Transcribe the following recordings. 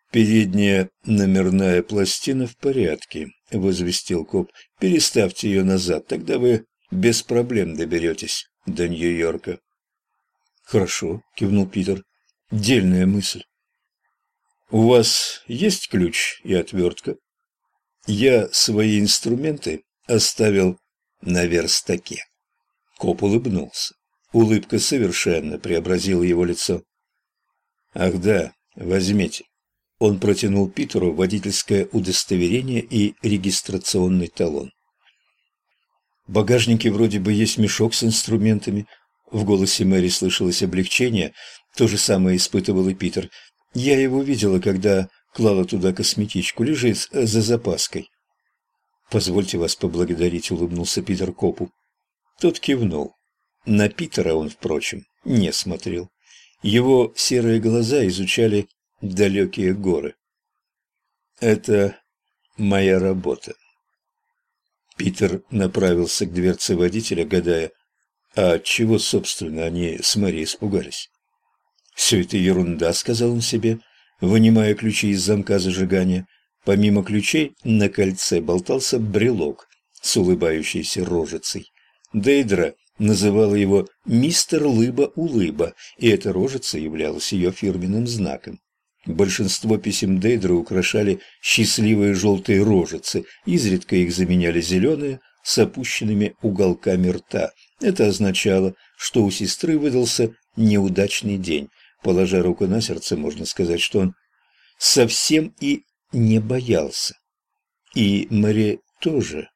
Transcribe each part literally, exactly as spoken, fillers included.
«Передняя номерная пластина в порядке», — возвестил коп. «Переставьте ее назад, тогда вы без проблем доберетесь до Нью-Йорка». «Хорошо», — кивнул Питер. «Дельная мысль». «У вас есть ключ и отвертка?» «Я свои инструменты оставил на верстаке». Коп улыбнулся. Улыбка совершенно преобразила его лицо. «Ах да, возьмите». Он протянул Питеру водительское удостоверение и регистрационный талон. В багажнике вроде бы есть мешок с инструментами. В голосе Мэри слышалось облегчение. То же самое испытывал и Питер. Я его видела, когда клала туда косметичку. Лежит за запаской. «Позвольте вас поблагодарить», — улыбнулся Питер копу. Тот кивнул. На Питера он, впрочем, не смотрел. Его серые глаза изучали далекие горы. «Это моя работа». Питер направился к дверце водителя, гадая, а чего, собственно, они с Мэри испугались. «Все это ерунда», — сказал он себе, вынимая ключи из замка зажигания. Помимо ключей на кольце болтался брелок с улыбающейся рожицей. Дейдра называла его «Мистер Лыба-Улыба», и эта рожица являлась ее фирменным знаком. Большинство писем Дейдры украшали счастливые желтые рожицы, изредка их заменяли зеленые с опущенными уголками рта. Это означало, что у сестры выдался неудачный день. Положа руку на сердце, можно сказать, что он совсем и не боялся. И Мэри тоже.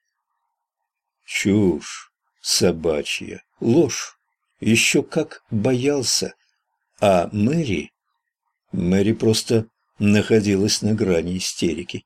Чушь собачья, ложь. Еще как боялся. А Мэри... Мэри просто находилась на грани истерики.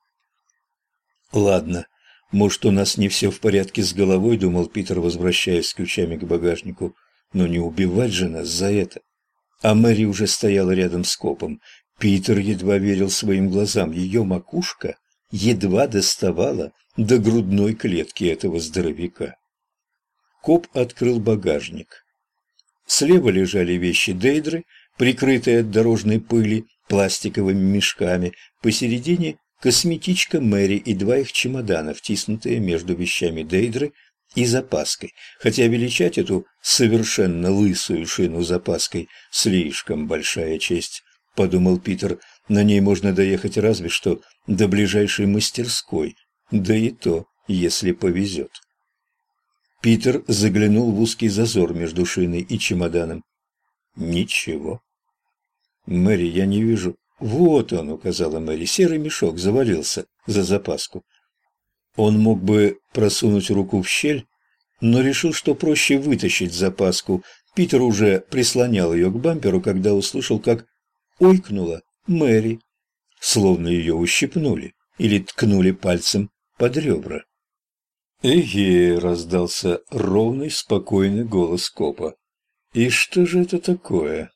«Ладно, может, у нас не все в порядке с головой», — думал Питер, возвращаясь с ключами к багажнику. «Но не убивать же нас за это». А Мэри уже стояла рядом с копом. Питер едва верил своим глазам. Ее макушка едва доставала до грудной клетки этого здоровяка. Коп открыл багажник. Слева лежали вещи Дейдры, прикрытые от дорожной пыли пластиковыми мешками. Посередине косметичка Мэри и два их чемодана, втиснутые между вещами Дейдры и запаской. Хотя величать эту совершенно лысую шину запаской слишком большая честь, подумал Питер. На ней можно доехать разве что до ближайшей мастерской, да и то, если повезет. Питер заглянул в узкий зазор между шиной и чемоданом. Ничего. «Мэри, я не вижу». «Вот он», — указала Мэри, — серый мешок завалился за запаску. Он мог бы просунуть руку в щель, но решил, что проще вытащить запаску. Питер уже прислонял ее к бамперу, когда услышал, как ойкнула Мэри, словно ее ущипнули или ткнули пальцем под ребра. «Эге!» — раздался ровный, спокойный голос копа. «И что же это такое?»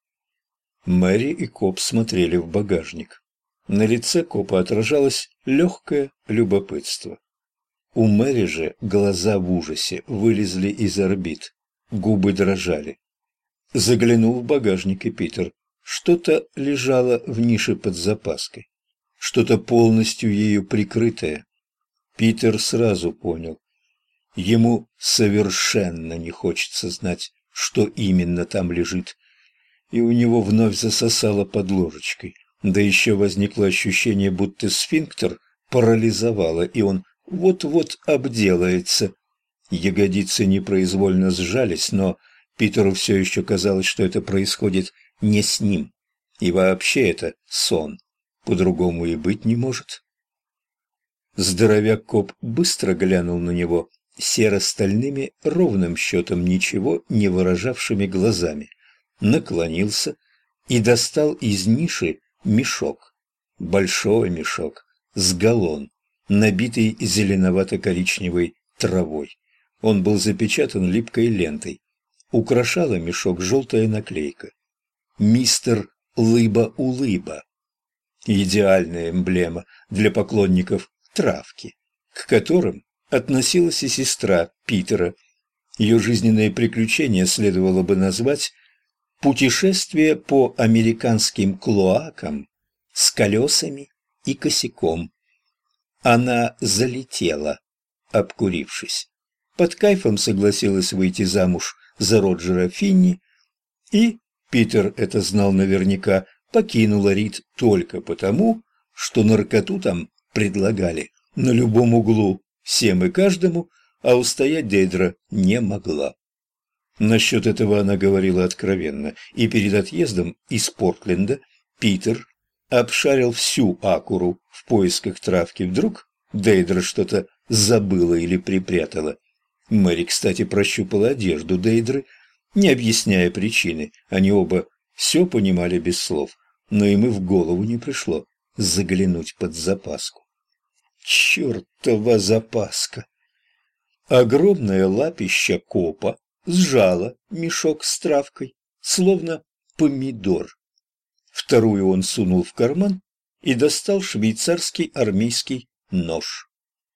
Мэри и коп смотрели в багажник. На лице копа отражалось легкое любопытство. У Мэри же глаза в ужасе вылезли из орбит, губы дрожали. Заглянул в багажник и Питер. Что-то лежало в нише под запаской, что-то полностью ею прикрытое. Питер сразу понял. Ему совершенно не хочется знать, что именно там лежит. И у него вновь засосало под ложечкой. Да еще возникло ощущение, будто сфинктер парализовало, и он вот-вот обделается. Ягодицы непроизвольно сжались, но Питеру все еще казалось, что это происходит не с ним. И вообще это сон. По-другому и быть не может. Здоровяк-коп быстро глянул на него серо-стальными, ровным счетом ничего не выражавшими глазами, наклонился и достал из ниши мешок, большой мешок, с галлон, набитый зеленовато-коричневой травой. Он был запечатан липкой лентой. Украшала мешок желтая наклейка. «Мистер Лыба-Улыба». Идеальная эмблема для поклонников травки, к которым относилась и сестра Питера. Ее жизненные приключения следовало бы назвать «Путешествие по американским клоакам с колесами и косяком. Она залетела, обкурившись. Под кайфом согласилась выйти замуж за Роджера Финни, и, Питер это знал наверняка, покинула Рид только потому, что наркоту там предлагали на любом углу, всем и каждому, а устоять Дейдра не могла. Насчет этого она говорила откровенно, и перед отъездом из Портленда Питер обшарил всю Акуру в поисках травки. Вдруг Дейдра что-то забыла или припрятала. Мэри, кстати, прощупала одежду Дейдры, не объясняя причины. Они оба все понимали без слов, но им и в голову не пришло заглянуть под запаску. Чертова запаска! Огромное лапище копа сжало мешок с травкой, словно помидор. Вторую он сунул в карман и достал швейцарский армейский нож.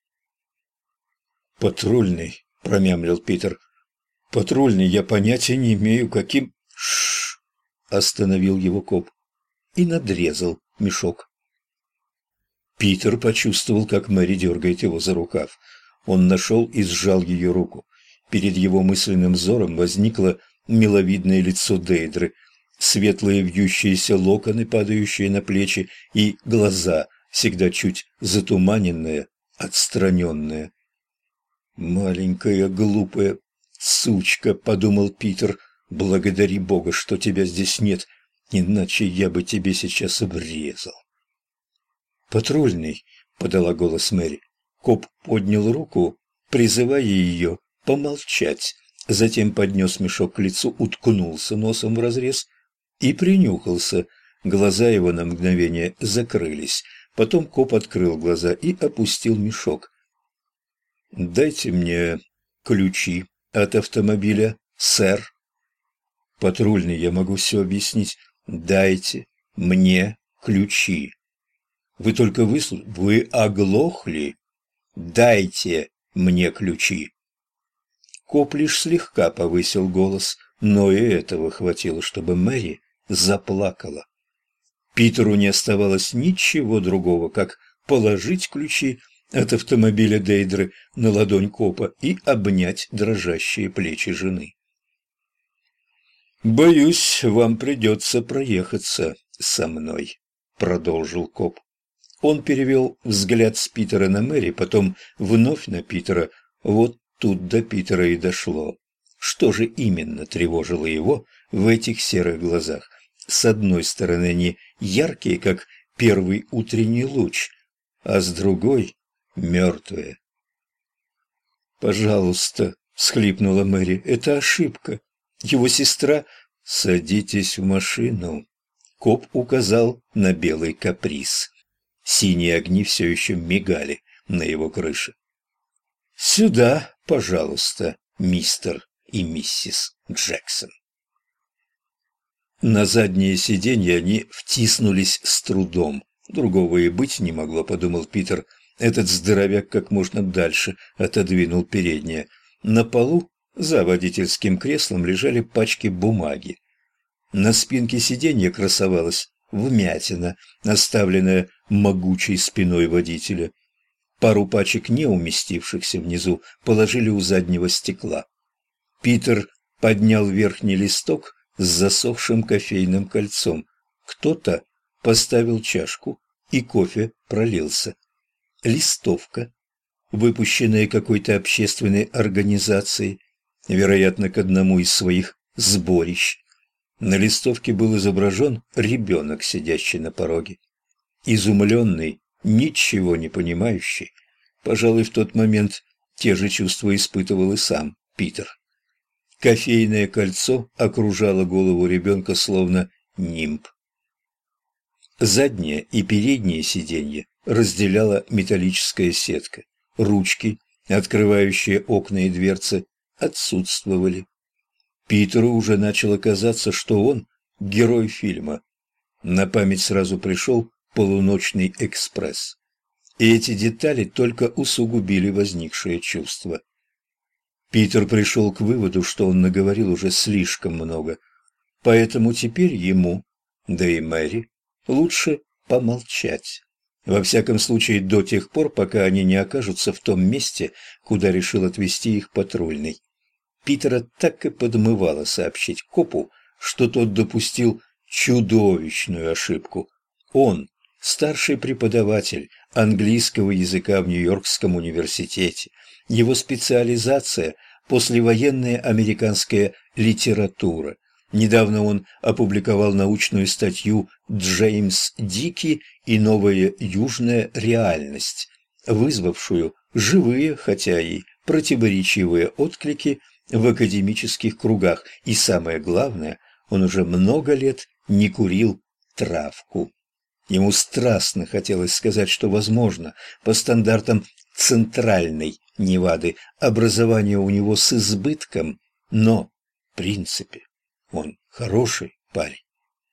«Патрульный», — промямлил Питер. «Патрульный, я понятия не имею, каким...» «Шш!» — остановил его коп и надрезал мешок. Питер почувствовал, как Мэри дергает его за рукав. Он нашел и сжал ее руку. Перед его мысленным взором возникло миловидное лицо Дейдры, светлые вьющиеся локоны, падающие на плечи, и глаза, всегда чуть затуманенные, отстраненные. «Маленькая глупая сучка», — подумал Питер, — «благодари Бога, что тебя здесь нет, иначе я бы тебе сейчас обрезал». «Патрульный», — подала голос Мэри. Коп поднял руку, призывая ее помолчать, затем поднес мешок к лицу, уткнулся носом в разрез и принюхался. Глаза его на мгновение закрылись. Потом коп открыл глаза и опустил мешок. «Дайте мне ключи от автомобиля, сэр». «Патрульный, я могу все объяснить. Дайте мне ключи». «Вы только выслушайте. Вы оглохли? Дайте мне ключи». Коп лишь слегка повысил голос, но и этого хватило, чтобы Мэри заплакала. Питеру не оставалось ничего другого, как положить ключи от автомобиля Дейдры на ладонь копа и обнять дрожащие плечи жены. «Боюсь, вам придется проехаться со мной», — продолжил коп. Он перевел взгляд с Питера на Мэри, потом вновь на Питера. Вот тут до Питера и дошло. Что же именно тревожило его в этих серых глазах? С одной стороны, они яркие, как первый утренний луч, а с другой — мертвые. «Пожалуйста», — всхлипнула Мэри, — «это ошибка. Его сестра...» «Садитесь в машину», — коп указал на белый каприз. Синие огни все еще мигали на его крыше. «Сюда, пожалуйста, мистер и миссис Джексон». На заднее сиденье они втиснулись с трудом. Другого и быть не могло, подумал Питер. Этот здоровяк как можно дальше отодвинул переднее. На полу за водительским креслом лежали пачки бумаги. На спинке сиденья красовалась вмятина, оставленная могучей спиной водителя. Пару пачек, не уместившихся внизу, положили у заднего стекла. Питер поднял верхний листок с засохшим кофейным кольцом. Кто-то поставил чашку, и кофе пролился. Листовка, выпущенная какой-то общественной организацией, вероятно, к одному из своих сборищ. На листовке был изображен ребенок, сидящий на пороге. Изумленный, ничего не понимающий, пожалуй, в тот момент те же чувства испытывал и сам Питер. Кофейное кольцо окружало голову ребенка словно нимб. Заднее и переднее сиденье разделяла металлическая сетка. Ручки, открывающие окна и дверцы, отсутствовали. Питеру уже начало казаться, что он герой фильма. На память сразу пришел «Полуночный экспресс». И эти детали только усугубили возникшее чувство. Питер пришел к выводу, что он наговорил уже слишком много, поэтому теперь ему, да и Мэри, лучше помолчать. Во всяком случае, до тех пор, пока они не окажутся в том месте, куда решил отвезти их патрульный. Питера так и подмывало сообщить копу, что тот допустил чудовищную ошибку. Он, старший преподаватель английского языка в Нью-Йоркском университете, его специализация – послевоенная американская литература. Недавно он опубликовал научную статью «Джеймс Дики и новая южная реальность», вызвавшую живые, хотя и противоречивые отклики в академических кругах. И самое главное, он уже много лет не курил травку. Ему страстно хотелось сказать, что, возможно, по стандартам центральной Невады образование у него с избытком, но, в принципе, он хороший парень.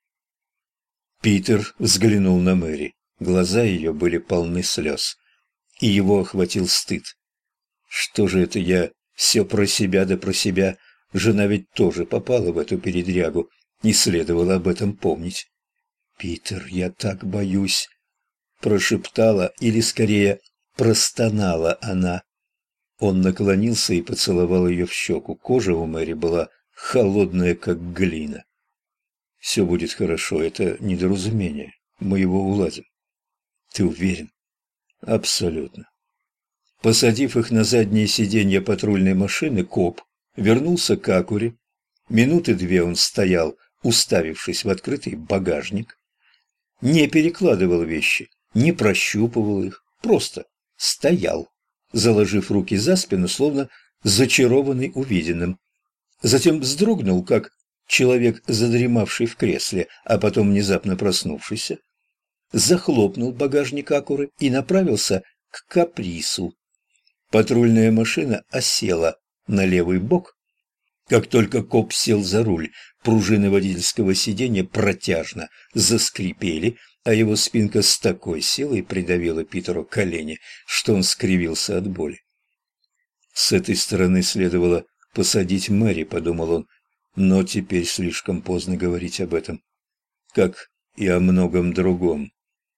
Питер взглянул на Мэри. Глаза ее были полны слез, и его охватил стыд. Что же это я все про себя да про себя? Жена ведь тоже попала в эту передрягу, не следовало об этом помнить. «Питер, я так боюсь», — прошептала, или скорее простонала она. Он наклонился и поцеловал ее в щеку. Кожа у Мэри была холодная, как глина. «Все будет хорошо, это недоразумение. Мы его уладим». «Ты уверен?» «Абсолютно». Посадив их на заднее сиденье патрульной машины, коп вернулся к Акуре. Минуты две он стоял, уставившись в открытый багажник. Не перекладывал вещи, не прощупывал их, просто стоял, заложив руки за спину, словно зачарованный увиденным. Затем вздрогнул, как человек, задремавший в кресле, а потом внезапно проснувшийся, захлопнул багажник Акуры и направился к Капрису. Патрульная машина осела на левый бок. Как только коп сел за руль, пружины водительского сиденья протяжно заскрипели, а его спинка с такой силой придавила Питеру колени, что он скривился от боли. С этой стороны следовало посадить Мэри, подумал он, но теперь слишком поздно говорить об этом, как и о многом другом.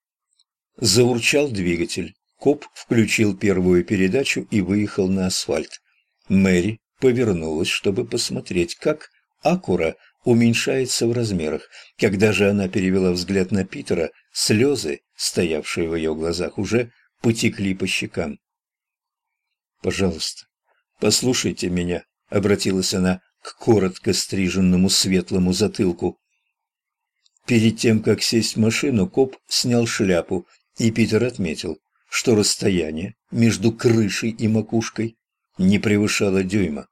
Заурчал двигатель. Коп включил первую передачу и выехал на асфальт. Мэри повернулась, чтобы посмотреть, как Акура уменьшается в размерах. Когда же она перевела взгляд на Питера, слезы, стоявшие в ее глазах, уже потекли по щекам. «Пожалуйста, послушайте меня», — обратилась она к коротко стриженному светлому затылку. Перед тем, как сесть в машину, коп снял шляпу, и Питер отметил, что расстояние между крышей и макушкой не превышало дюйма.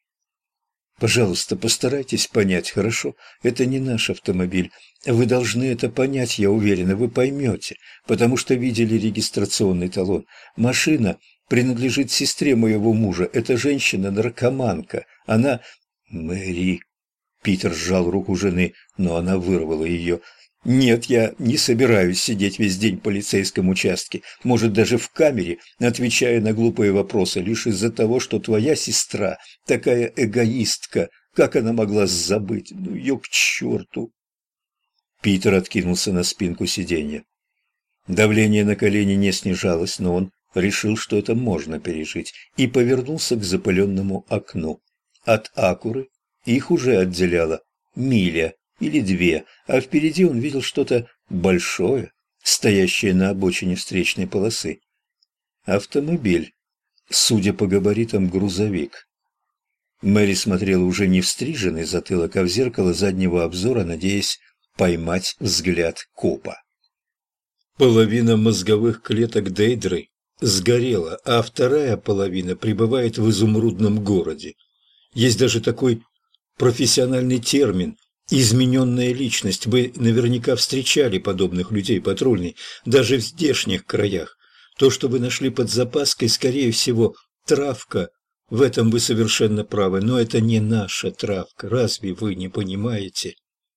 «Пожалуйста, постарайтесь понять, хорошо? Это не наш автомобиль. Вы должны это понять, я уверена, вы поймете, потому что видели регистрационный талон. Машина принадлежит сестре моего мужа. Эта женщина-наркоманка. Она...» «Мэри...» Питер сжал руку жены, но она вырвала ее. «Нет, я не собираюсь сидеть весь день в полицейском участке, может, даже в камере, отвечая на глупые вопросы, лишь из-за того, что твоя сестра такая эгоистка. Как она могла забыть? Ну, ее к черту!» Питер откинулся на спинку сиденья. Давление на колени не снижалось, но он решил, что это можно пережить, и повернулся к запыленному окну. От Акуры их уже отделяла миля или две, а впереди он видел что-то большое, стоящее на обочине встречной полосы. Автомобиль, судя по габаритам, грузовик. Мэри смотрела уже не в стриженный затылок, а в зеркало заднего обзора, надеясь поймать взгляд копа. Половина мозговых клеток Дейдры сгорела, а вторая половина пребывает в изумрудном городе. Есть даже такой профессиональный термин «измененная личность». Вы наверняка встречали подобных людей, патрульный, даже в здешних краях. То, что вы нашли под запаской, скорее всего, травка. В этом вы совершенно правы, но это не наша травка. Разве вы не понимаете?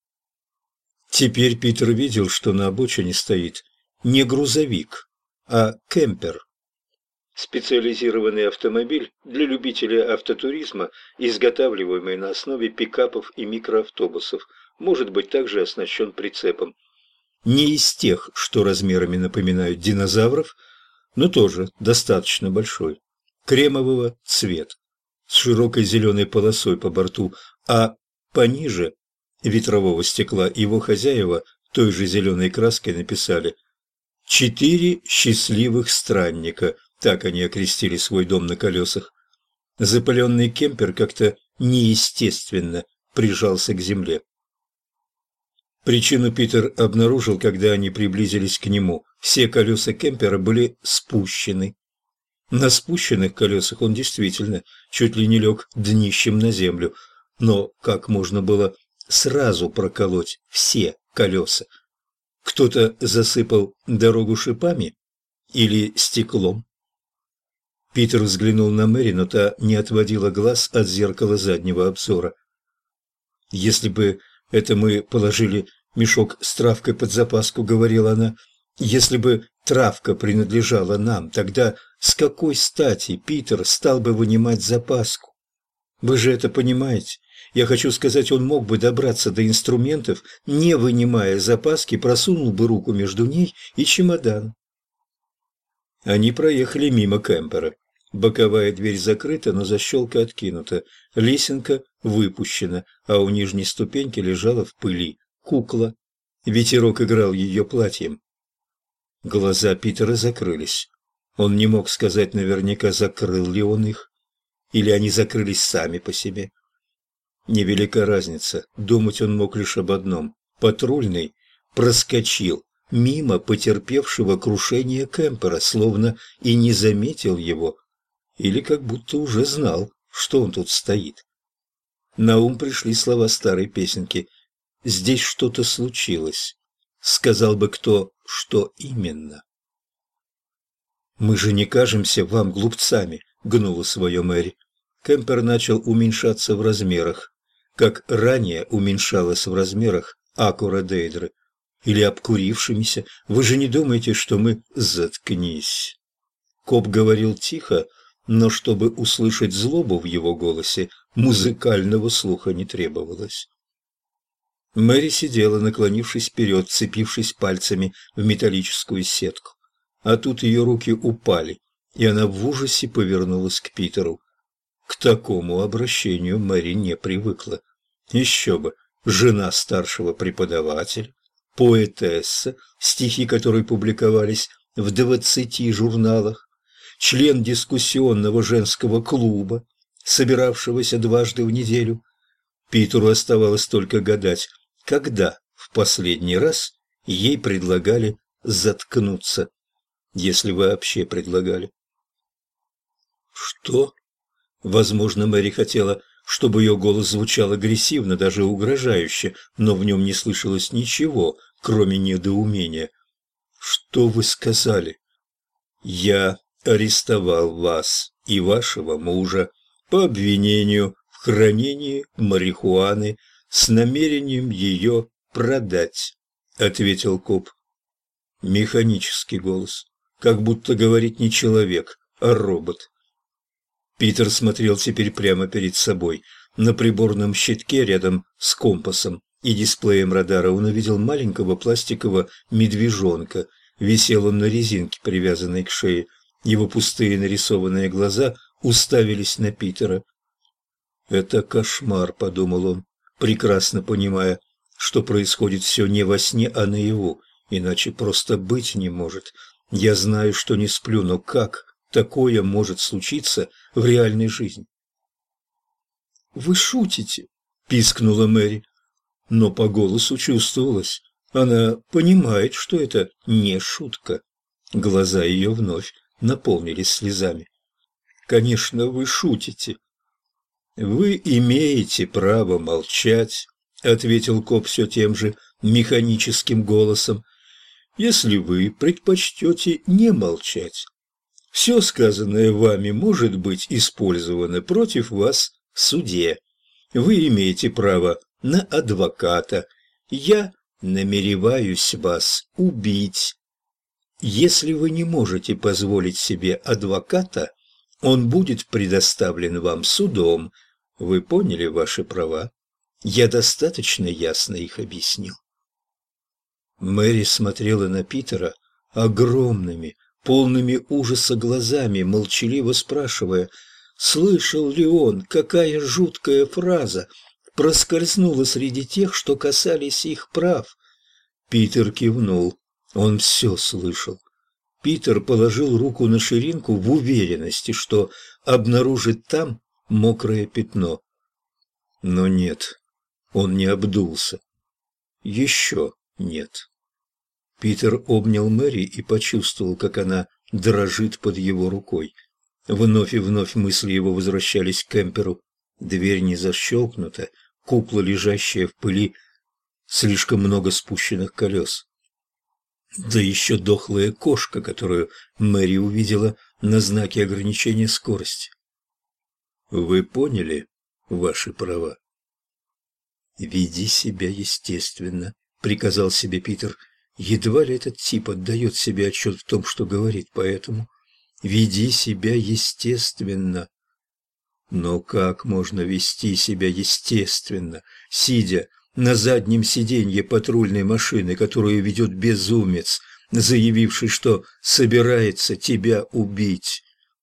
Теперь Питер видел, что на обочине стоит не грузовик, а кемпер. Специализированный автомобиль для любителей автотуризма, изготавливаемый на основе пикапов и микроавтобусов, может быть также оснащен прицепом. Не из тех, что размерами напоминают динозавров, но тоже достаточно большой, кремового цвета, с широкой зеленой полосой по борту, а пониже ветрового стекла его хозяева той же зеленой краской написали «Четыре счастливых странника», так они окрестили свой дом на колесах. Запыленный кемпер как-то неестественно прижался к земле. Причину Питер обнаружил, когда они приблизились к нему. Все колеса кемпера были спущены. На спущенных колесах он действительно чуть ли не лег днищем на землю. Но как можно было сразу проколоть все колеса? Кто-то засыпал дорогу шипами или стеклом? Питер взглянул на Мэри, но та не отводила глаз от зеркала заднего обзора. «Если бы это мы положили мешок с травкой под запаску», — говорила она, — «если бы травка принадлежала нам, тогда с какой стати Питер стал бы вынимать запаску? Вы же это понимаете? Я хочу сказать, он мог бы добраться до инструментов, не вынимая запаски, просунул бы руку между ней и чемоданом». Они проехали мимо кемпера. Боковая дверь закрыта, но защелка откинута. Лесенка выпущена, а у нижней ступеньки лежала в пыли кукла. Ветерок играл ее платьем. Глаза Питера закрылись. Он не мог сказать наверняка, закрыл ли он их, или они закрылись сами по себе. Невелика разница, думать он мог лишь об одном. Патрульный проскочил мимо потерпевшего крушение кемпера, словно и не заметил его, или как будто уже знал, что он тут стоит. На ум пришли слова старой песенки «Здесь что-то случилось». Сказал бы кто, что именно. «Мы же не кажемся вам глупцами», — гнула свое Мэри. Кемпер начал уменьшаться в размерах, как ранее уменьшалась в размерах Акура Дейдры. Или обкурившимися. Вы же не думаете, что мы... Заткнись. Коп говорил тихо, но чтобы услышать злобу в его голосе, музыкального слуха не требовалось. Мэри сидела, наклонившись вперед, цепившись пальцами в металлическую сетку. А тут ее руки упали, и она в ужасе повернулась к Питеру. К такому обращению Мэри не привыкла. Еще бы, жена старшего преподавателя, поэтесса, стихи которой публиковались в двадцати журналах, член дискуссионного женского клуба, собиравшегося дважды в неделю. Питеру оставалось только гадать, когда в последний раз ей предлагали заткнуться, если вообще предлагали. «Что?» Возможно, Мэри хотела, чтобы ее голос звучал агрессивно, даже угрожающе, но в нем не слышалось ничего, кроме недоумения. «Что вы сказали?» «Я арестовал вас и вашего мужа по обвинению в хранении марихуаны с намерением ее продать», — ответил коп. Механический голос, как будто говорит не человек, а робот. Питер смотрел теперь прямо перед собой. На приборном щитке рядом с компасом и дисплеем радара он увидел маленького пластикового медвежонка. Висел он на резинке, привязанной к шее. Его пустые нарисованные глаза уставились на Питера. «Это кошмар», — подумал он, прекрасно понимая, что происходит все не во сне, а наяву, иначе просто быть не может. «Я знаю, что не сплю, но как такое может случиться в реальной жизни?» «Вы шутите», — пискнула Мэри, но по голосу чувствовалось. Она понимает, что это не шутка. Глаза ее вновь наполнились слезами. «Конечно, вы шутите». «Вы имеете право молчать», — ответил коп все тем же механическим голосом, «если вы предпочтете не молчать. Все сказанное вами может быть использовано против вас в суде. Вы имеете право на адвоката. Я намереваюсь вас убить. Если вы не можете позволить себе адвоката, он будет предоставлен вам судом. Вы поняли ваши права? Я достаточно ясно их объяснил». Мэри смотрела на Питера огромными, полными ужаса глазами, молчаливо спрашивая, слышал ли он, какая жуткая фраза проскользнула среди тех, что касались их прав. Питер кивнул. Он все слышал. Питер положил руку на ширинку в уверенности, что обнаружит там мокрое пятно. Но нет, он не обдулся. Еще нет. Питер обнял Мэри и почувствовал, как она дрожит под его рукой. Вновь и вновь мысли его возвращались к Кемперу. Дверь не защелкнута, кукла, лежащая в пыли, слишком много спущенных колес. Да еще дохлая кошка, которую Мэри увидела на знаке ограничения скорости. Вы поняли ваши права? «Веди себя естественно», — приказал себе Питер. Едва ли этот тип отдает себе отчет в том, что говорит, поэтому веди себя естественно. Но как можно вести себя естественно, сидя на заднем сиденье патрульной машины, которую ведет безумец, заявивший, что собирается тебя убить?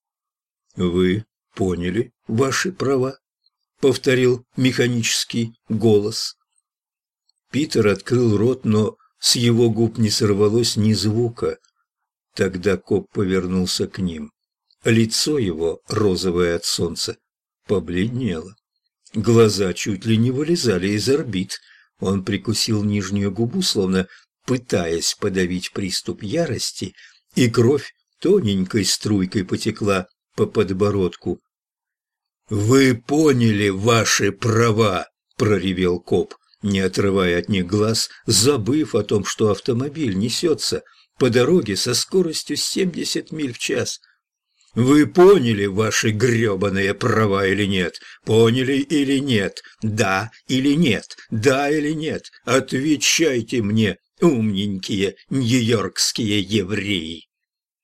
«Вы поняли ваши права?» — повторил механический голос. Питер открыл рот, но с его губ не сорвалось ни звука. Тогда коп повернулся к ним. Лицо его, розовое от солнца, побледнело. Глаза чуть ли не вылезали из орбит. Он прикусил нижнюю губу, словно пытаясь подавить приступ ярости, и кровь тоненькой струйкой потекла по подбородку. «Вы поняли ваши права!» — проревел коп, не отрывая от них глаз, забыв о том, что автомобиль несется по дороге со скоростью семьдесят миль в час. «Вы поняли ваши грёбаные права или нет? Поняли или нет? Да или нет? Да или нет? Отвечайте мне, умненькие нью-йоркские евреи!»